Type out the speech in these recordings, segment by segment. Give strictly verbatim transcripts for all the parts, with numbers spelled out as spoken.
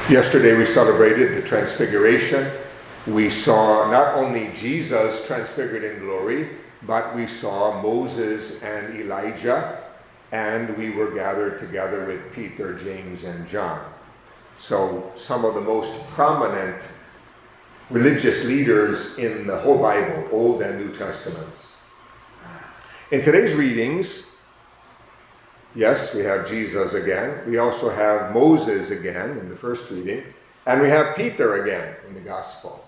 Yesterday we celebrated the Transfiguration. We saw not only Jesus transfigured in glory, but we saw Moses and Elijah, and we were gathered together with Peter, James, and John. So some of the most prominent religious leaders in the whole Bible, Old and New Testaments. In today's readings, yes, we have Jesus again. We also have Moses again in the first reading. And we have Peter again in the Gospel.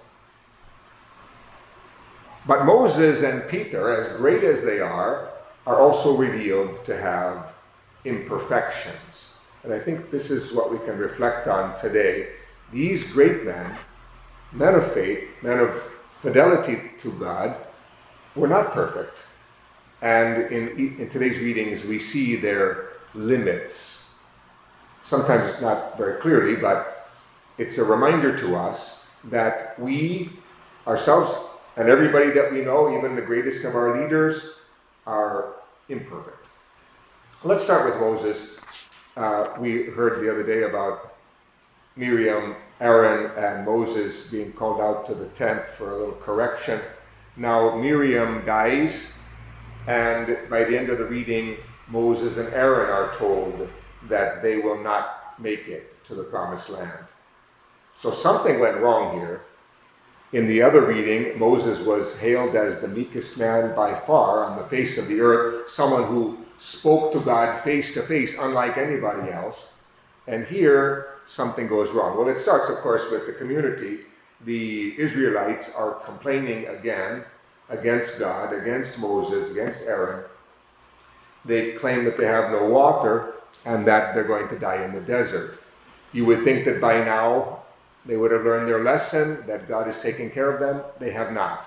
But Moses and Peter, as great as they are, are also revealed to have imperfections. And I think this is what we can reflect on today. These great men, men of faith, men of fidelity to God, were not perfect. And in, in today's readings, we see their limits. Sometimes not very clearly, but it's a reminder to us that we ourselves and everybody that we know, even the greatest of our leaders, are imperfect. Let's start with Moses. Uh, we heard the other day about Miriam, Aaron, and Moses being called out to the tent for a little correction. Now Miriam dies, and by the end of the reading, Moses and Aaron are told that they will not make it to the promised land. So something went wrong here. In the other reading, Moses was hailed as the meekest man by far on the face of the earth, someone who spoke to God face to face, unlike anybody else. And here, something goes wrong. Well, it starts, of course, with the community. The Israelites are complaining again against God, against Moses, against Aaron. They claim that they have no water and that they're going to die in the desert. You would think that by now they would have learned their lesson, that God is taking care of them. They have not.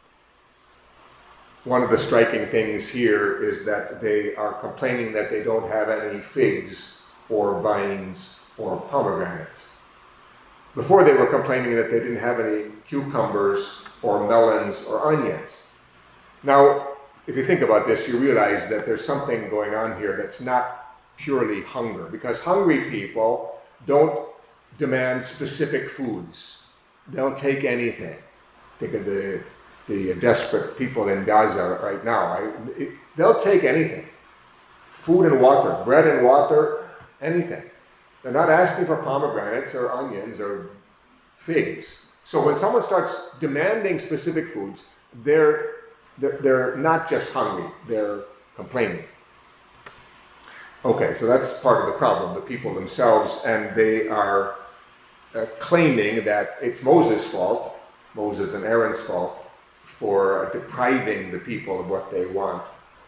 One of the striking things here is that they are complaining that they don't have any figs or vines or pomegranates. Before, they were complaining that they didn't have any cucumbers or melons or onions. Now, if you think about this, you realize that there's something going on here that's not purely hunger, because hungry people don't demand specific foods. They'll take anything. Think of the, the desperate people in Gaza right now. I, it, they'll take anything. Food and water, bread and water, anything. They're not asking for pomegranates or onions or figs. So when someone starts demanding specific foods, they're, they're, they're not just hungry, they're complaining. Okay, so that's part of the problem, the people themselves, and they are uh, claiming that it's Moses' fault, Moses and Aaron's fault, for depriving the people of what they want.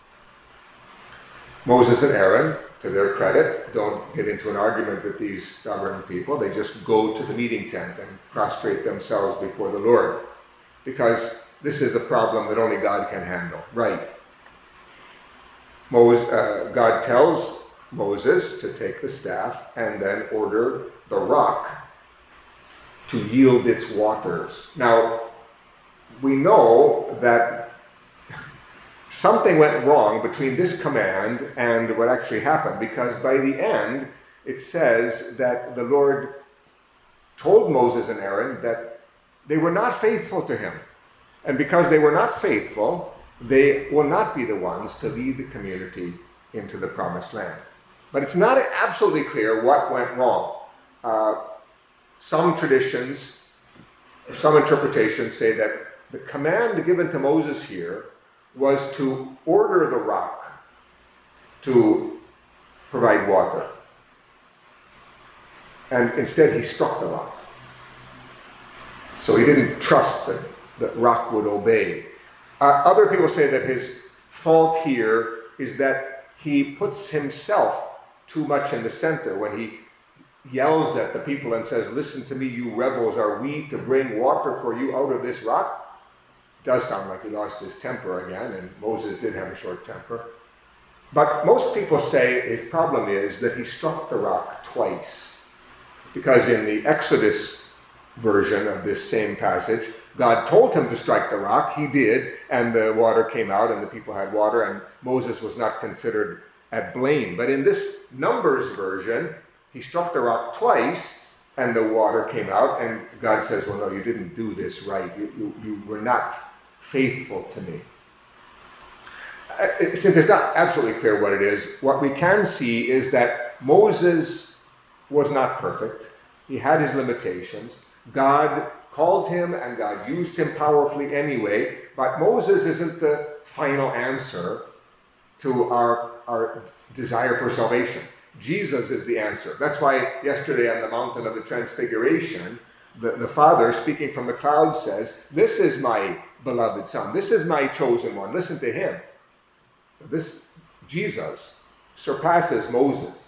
Moses and Aaron, to their credit, don't get into an argument with these stubborn people. They just go to the meeting tent and prostrate themselves before the Lord, because this is a problem that only God can handle, right? Moses, uh, God tells Moses to take the staff and then order the rock to yield its waters. Now, we know that something went wrong between this command and what actually happened, because by the end, it says that the Lord told Moses and Aaron that they were not faithful to him. And because they were not faithful, they will not be the ones to lead the community into the promised land. But it's not absolutely clear what went wrong. Uh, some traditions, some interpretations say that the command given to Moses here was to order the rock to provide water. And instead he struck the rock. So he didn't trust that the rock would obey. Uh, other people say that his fault here is that he puts himself too much in the center when he yells at the people and says, "Listen to me, you rebels, are we to bring water for you out of this rock?" It does sound like he lost his temper again, and Moses did have a short temper. But most people say his problem is that he struck the rock twice, because in the Exodus version of this same passage, God told him to strike the rock. He did, and the water came out, and the people had water, and Moses was not considered at blame. But in this Numbers version, he struck the rock twice, and the water came out, and God says, well, no, you didn't do this right. You, you, you were not faithful to me. Uh, since it's not absolutely clear what it is, what we can see is that Moses was not perfect. He had his limitations. God called him and God used him powerfully anyway, but Moses isn't the final answer to our, our desire for salvation. Jesus is the answer. That's why yesterday on the mountain of the Transfiguration, the, the Father speaking from the cloud says, this is my beloved Son. This is my chosen one. Listen to him. This Jesus surpasses Moses.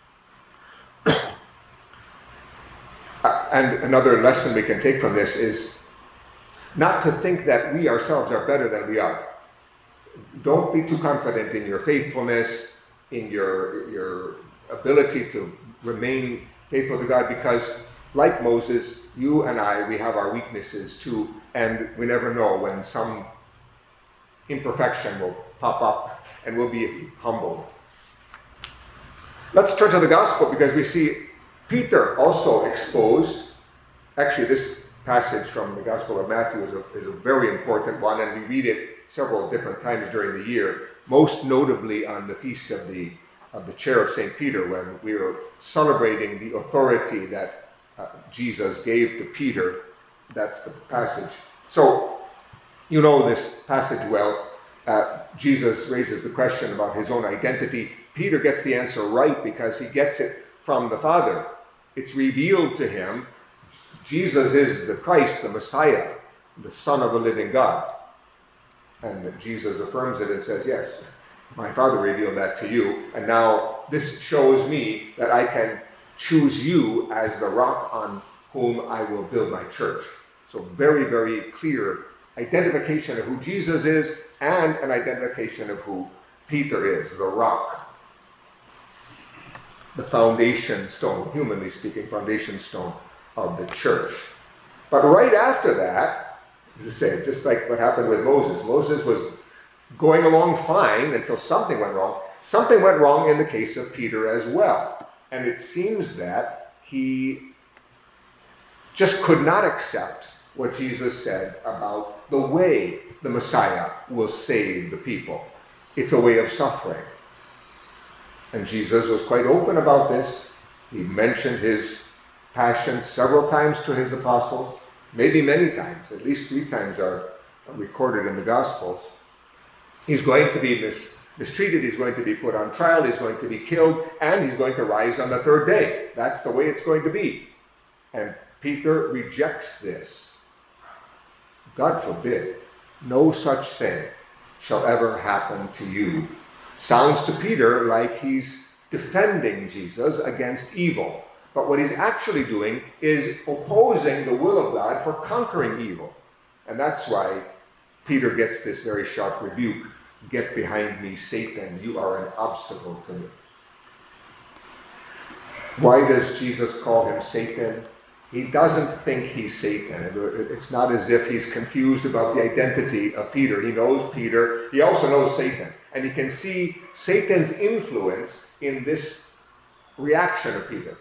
And another lesson we can take from this is not to think that we ourselves are better than we are. Don't be too confident in your faithfulness, in your, your ability to remain faithful to God, because like Moses, you and I, we have our weaknesses too, and we never know when some imperfection will pop up and we'll be humbled. Let's turn to the gospel, because we see Peter also exposed. Actually, this passage from the Gospel of Matthew is a, is a very important one, and we read it several different times during the year, most notably on the feast of the of the chair of Saint Peter, when we are celebrating the authority that uh, Jesus gave to Peter. That's the passage. So, you know this passage well. Uh, Jesus raises the question about his own identity. Peter gets the answer right because he gets it from the Father. It's revealed to him. Jesus is the Christ, the Messiah, the Son of the living God. And Jesus affirms it and says, yes, my Father revealed that to you, and now this shows me that I can choose you as the rock on whom I will build my church. So very, very clear identification of who Jesus is and an identification of who Peter is, the rock. The foundation stone, humanly speaking, foundation stone of the church. But right after that, as I say, just like what happened with Moses, Moses was going along fine until something went wrong. Something went wrong in the case of Peter as well. And it seems that he just could not accept what Jesus said about the way the Messiah will save the people. It's a way of suffering. And Jesus was quite open about this. He mentioned his passion several times to his apostles, maybe many times, at least three times are recorded in the Gospels. He's going to be mis- mistreated, he's going to be put on trial, he's going to be killed, and he's going to rise on the third day. That's the way it's going to be. And Peter rejects this. God forbid, no such thing shall ever happen to you. Sounds to Peter like he's defending Jesus against evil. But what he's actually doing is opposing the will of God for conquering evil. And that's why Peter gets this very sharp rebuke. Get behind me, Satan. You are an obstacle to me. Why does Jesus call him Satan? He doesn't think he's Satan. It's not as if he's confused about the identity of Peter. He knows Peter. He also knows Satan. And he can see Satan's influence in this reaction of Peter.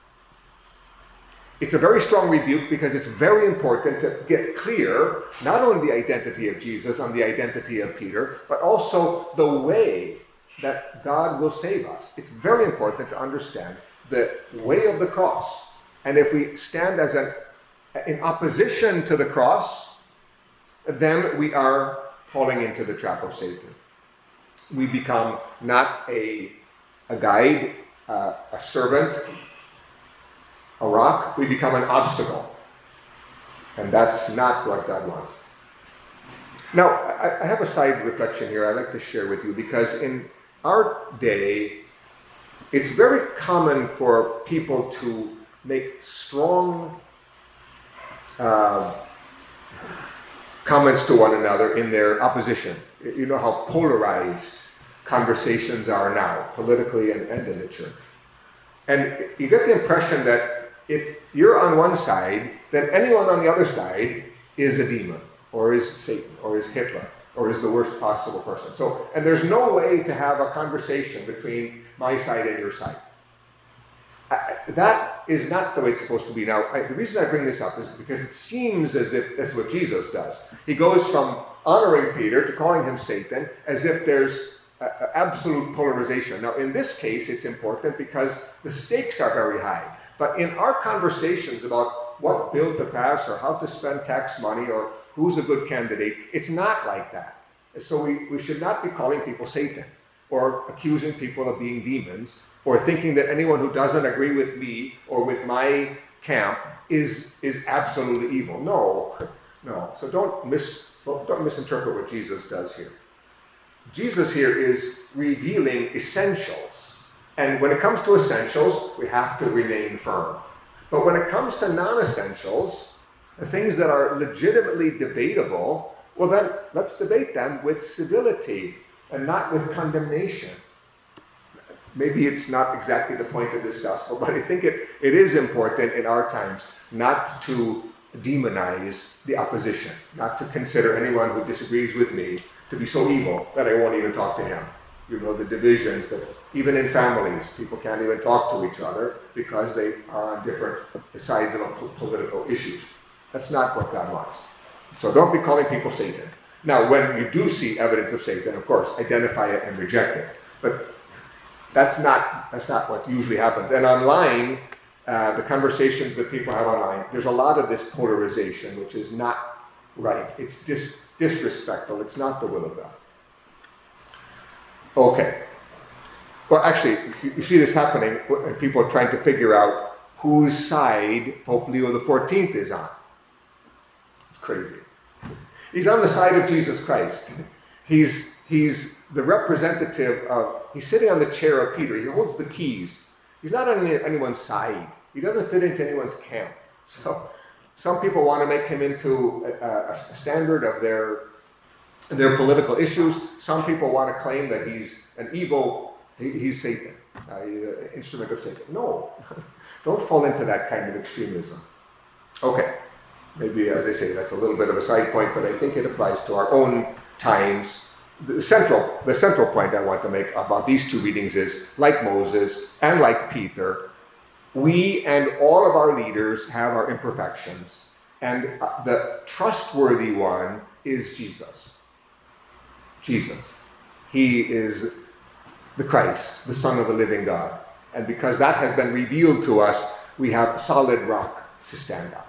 It's a very strong rebuke because it's very important to get clear not only the identity of Jesus and the identity of Peter, but also the way that God will save us. It's very important to understand the way of the cross. And if we stand as an in opposition to the cross, then we are falling into the trap of Satan. We become not a, a guide, uh, a servant, a rock. We become an obstacle. And that's not what God wants. Now, I, I have a side reflection here I'd like to share with you, because in our day, it's very common for people to make strong uh, comments to one another in their opposition. You know how polarized conversations are now, politically and, and in the church. And you get the impression that if you're on one side, then anyone on the other side is a demon, or is Satan, or is Hitler, or is the worst possible person. So, and there's no way to have a conversation between my side and your side. Uh, that is not the way it's supposed to be. Now, I, the reason I bring this up is because it seems as if that's what Jesus does. He goes from honoring Peter to calling him Satan, as if there's a, a absolute polarization. Now, in this case, it's important because the stakes are very high. But in our conversations about what bill to pass or how to spend tax money or who's a good candidate, it's not like that. So we, we should not be calling people Satan or accusing people of being demons or thinking that anyone who doesn't agree with me or with my camp is, is absolutely evil. No, no. So don't, mis, don't misinterpret what Jesus does here. Jesus here is revealing essentials. And when it comes to essentials, we have to remain firm. But when it comes to non-essentials, the things that are legitimately debatable, well then, let's debate them with civility and not with condemnation. Maybe it's not exactly the point of this gospel, but I think it, it is important in our times not to demonize the opposition, not to consider anyone who disagrees with me to be so evil that I won't even talk to him. You know, the divisions that even in families, people can't even talk to each other because they are on different sides of political issues. That's not what God wants. So don't be calling people Satan. Now, when you do see evidence of Satan, of course, identify it and reject it. But that's not that's not what usually happens. And online, uh, the conversations that people have online, there's a lot of this polarization, which is not right. It's dis- disrespectful. It's not the will of God. Okay. Well, actually, you, you see this happening, and people are trying to figure out whose side Pope Leo the fourteenth is on. It's crazy. He's on the side of Jesus Christ. He's he's the representative of, he's sitting on the chair of Peter. He holds the keys. He's not on any, anyone's side. He doesn't fit into anyone's camp. So some people want to make him into a, a standard of their, their political issues. Some people want to claim that he's an evil, he, he's Satan, uh, an instrument of Satan. No, don't fall into that kind of extremism. Okay. Maybe, as I say, that's a little bit of a side point, but I think it applies to our own times. The central, the central point I want to make about these two readings is, like Moses and like Peter, we and all of our leaders have our imperfections, and the trustworthy one is Jesus. Jesus. He is the Christ, the Son of the living God. And because that has been revealed to us, we have a solid rock to stand on.